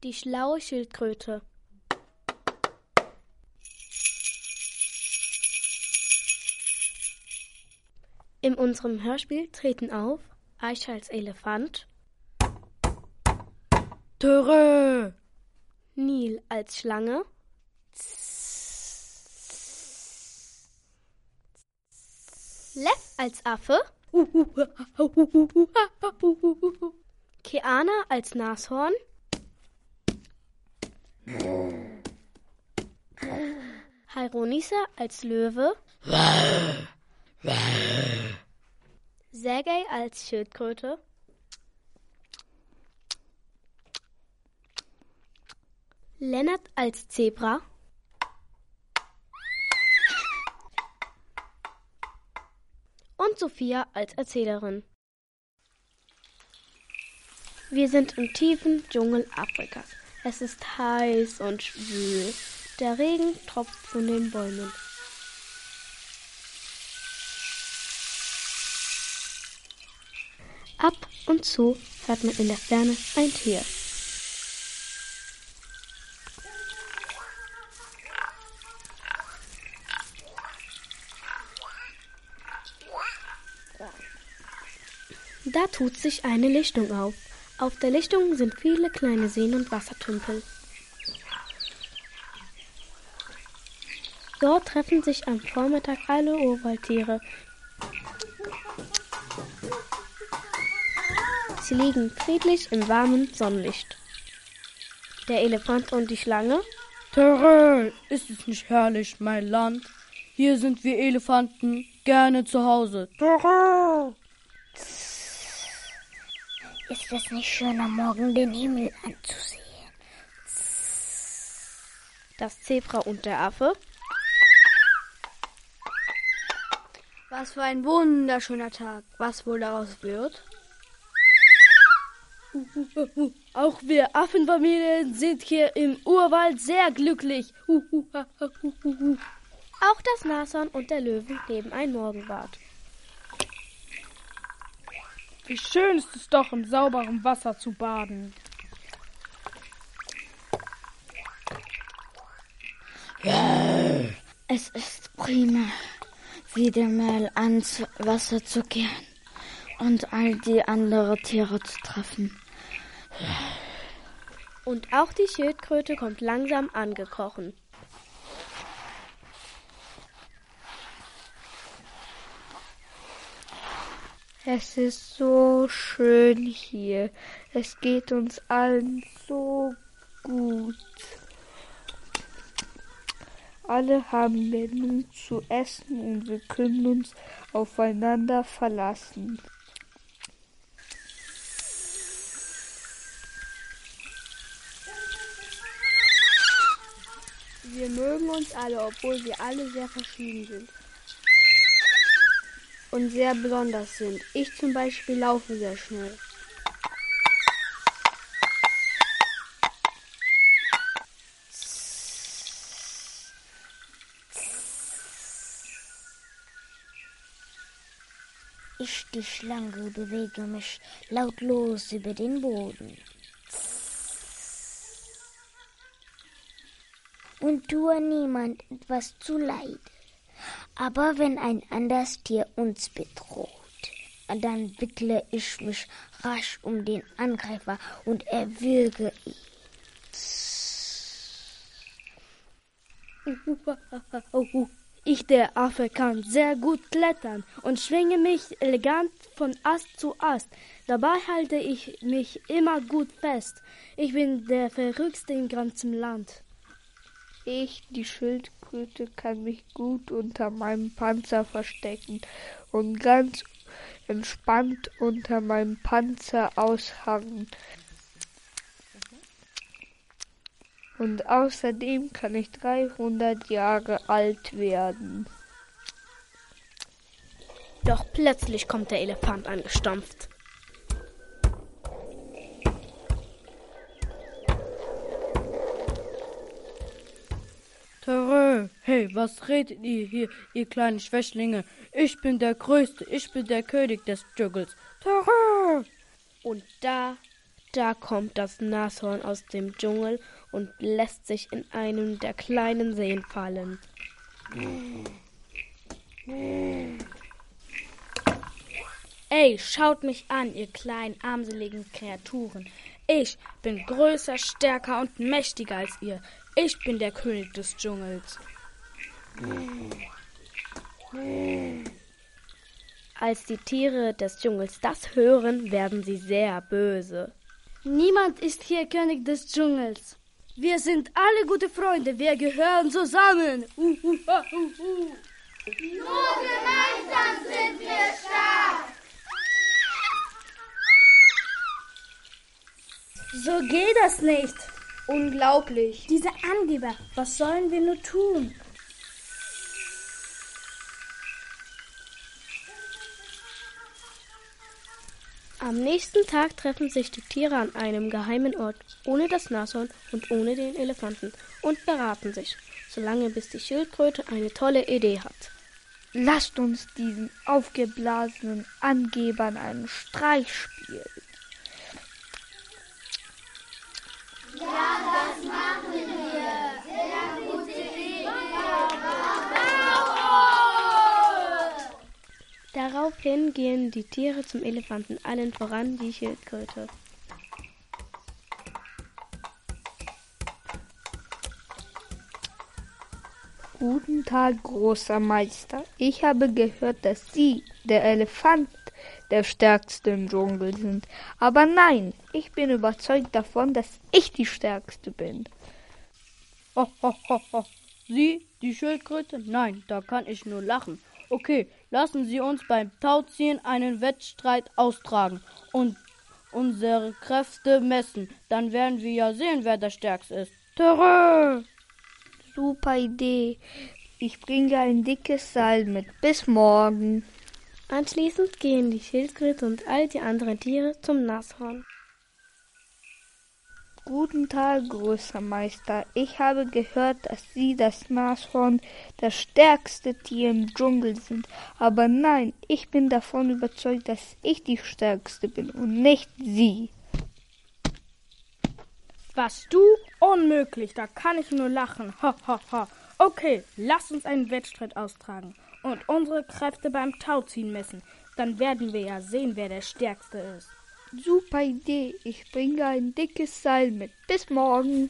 Die schlaue Schildkröte. In unserem Hörspiel treten auf Aisha als Elefant, Töre, Nil als Schlange, Lev als Affe, Keana als Nashorn, Haironisa als Löwe, Sergei als Schildkröte, Lennart als Zebra, und Sophia als Erzählerin. Wir sind im tiefen Dschungel Afrikas. Es ist heiß und schwül. Der Regen tropft von den Bäumen. Ab und zu hört man in der Ferne ein Tier. Da tut sich eine Lichtung auf. Auf der Lichtung sind viele kleine Seen und Wassertümpel. Dort treffen sich am Vormittag alle Urwaldtiere. Sie liegen friedlich im warmen Sonnenlicht. Der Elefant und die Schlange. Töre, ist es nicht herrlich, mein Land? Hier sind wir Elefanten gerne zu Hause. Töre! Ist es nicht schön, am Morgen den Himmel anzusehen? Das Zebra und der Affe. Was für ein wunderschöner Tag. Was wohl daraus wird? Auch wir Affenfamilien sind hier im Urwald sehr glücklich. Auch das Nashorn und der Löwe leben ein Morgenbad. Wie schön ist es doch, im sauberen Wasser zu baden. Ja, es ist prima, wieder mal ans Wasser zu gehen und all die anderen Tiere zu treffen. Und auch die Schildkröte kommt langsam angekrochen. Es ist so schön hier. Es geht uns allen so gut. Alle haben genug zu essen und wir können uns aufeinander verlassen. Wir mögen uns alle, obwohl wir alle sehr verschieden sind und sehr besonders sind. Ich zum Beispiel laufe sehr schnell. Ich, die Schlange, bewege mich lautlos über den Boden. Und tue niemand etwas zuleide. Aber wenn ein anderes Tier uns bedroht, dann wickle ich mich rasch um den Angreifer und erwürge ihn. Ich, der Affe, kann sehr gut klettern und schwinge mich elegant von Ast zu Ast. Dabei halte ich mich immer gut fest. Ich bin der Verrückteste im ganzen Land. Ich, die Schildkröte, kann mich gut unter meinem Panzer verstecken und ganz entspannt unter meinem Panzer ausharren. Und außerdem kann ich 300 Jahre alt werden. Doch plötzlich kommt der Elefant angestampft. Töre, hey, was redet ihr hier, ihr kleinen Schwächlinge? Ich bin der Größte, ich bin der König des Dschungels. Töre! Und da Da kommt das Nashorn aus dem Dschungel und lässt sich in einem der kleinen Seen fallen. Ey, schaut mich an, ihr kleinen, armseligen Kreaturen. Ich bin größer, stärker und mächtiger als ihr. Ich bin der König des Dschungels. Als die Tiere des Dschungels das hören, werden sie sehr böse. Niemand ist hier König des Dschungels. Wir sind alle gute Freunde, wir gehören zusammen. Nur gemeinsam sind wir stark. So geht das nicht. Unglaublich. Diese Angeber, was sollen wir nur tun? Am nächsten Tag treffen sich die Tiere an einem geheimen Ort, ohne das Nashorn und ohne den Elefanten, und beraten sich, solange bis die Schildkröte eine tolle Idee hat. Lasst uns diesen aufgeblasenen Angebern einen Streich spielen. Daraufhin gehen die Tiere zum Elefanten, allen voran die Schildkröte. Guten Tag, großer Meister. Ich habe gehört, dass Sie, der Elefant, der Stärkste im Dschungel sind. Aber nein, ich bin überzeugt davon, dass ich die Stärkste bin. Ho, ho, ho, ho. Sie, die Schildkröte? Nein, da kann ich nur lachen. Okay, lassen Sie uns beim Tauziehen einen Wettstreit austragen und unsere Kräfte messen. Dann werden wir ja sehen, wer der Stärkste ist. Terror! Super Idee. Ich bringe ein dickes Seil mit. Bis morgen. Anschließend gehen die Schildkröte und all die anderen Tiere zum Nashorn. Guten Tag, großer Meister. Ich habe gehört, dass Sie, das Nashorn, das stärkste Tier im Dschungel sind. Aber nein, ich bin davon überzeugt, dass ich die Stärkste bin und nicht Sie. Was du? Unmöglich, da kann ich nur lachen. Ha, ha, ha. Okay, lass uns einen Wettstreit austragen und unsere Kräfte beim Tauziehen messen. Dann werden wir ja sehen, wer der Stärkste ist. Super Idee. Ich bringe ein dickes Seil mit. Bis morgen.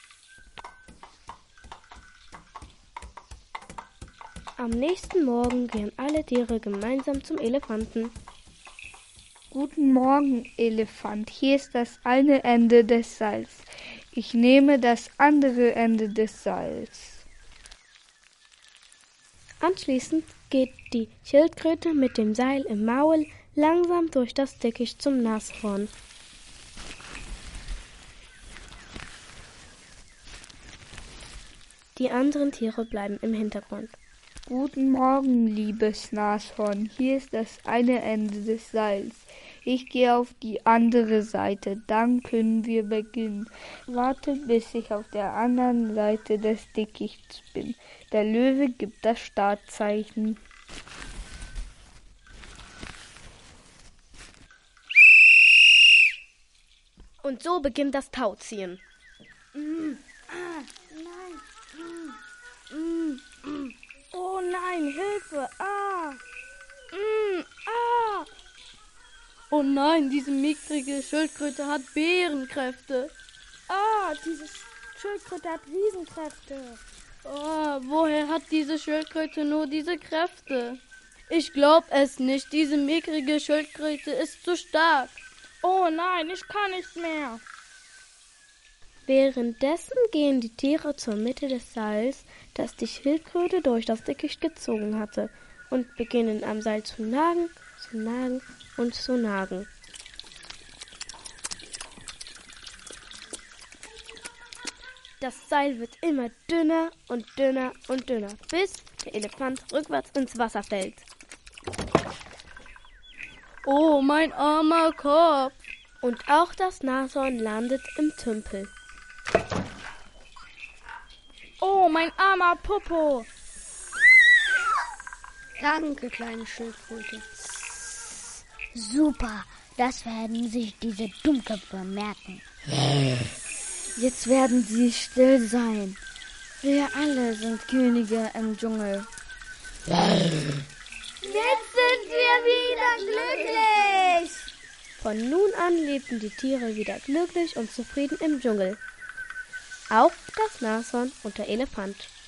Am nächsten Morgen gehen alle Tiere gemeinsam zum Elefanten. Guten Morgen, Elefant. Hier ist das eine Ende des Seils. Ich nehme das andere Ende des Seils. Anschließend geht die Schildkröte mit dem Seil im Maul langsam durch das Dickicht zum Nashorn. Die anderen Tiere bleiben im Hintergrund. Guten Morgen, liebes Nashorn. Hier ist das eine Ende des Seils. Ich gehe auf die andere Seite, dann können wir beginnen. Warte, bis ich auf der anderen Seite des Dickichts bin. Der Löwe gibt das Startzeichen. Und so beginnt das Tauziehen. Oh nein, Hilfe! Oh nein, diese mickrige Schildkröte hat Bärenkräfte. Diese Schildkröte hat Riesenkräfte. Oh, woher hat diese Schildkröte nur diese Kräfte? Ich glaub es nicht, diese mickrige Schildkröte ist zu stark. Oh nein, ich kann nicht mehr. Währenddessen gehen die Tiere zur Mitte des Seils, das die Schildkröte durch das Dickicht gezogen hatte, und beginnen am Seil zu nagen und zu nagen. Das Seil wird immer dünner und dünner und dünner, bis der Elefant rückwärts ins Wasser fällt. Oh, mein armer Kopf. Und auch das Nashorn landet im Tümpel. Oh, mein armer Popo. Danke, kleine Schildkröte. Super, das werden sich diese Dummköpfe merken. Jetzt werden sie still sein. Wir alle sind Könige im Dschungel. Jetzt sind wir wieder glücklich. Von nun an lebten die Tiere wieder glücklich und zufrieden im Dschungel. Auch das Nashorn und der Elefant.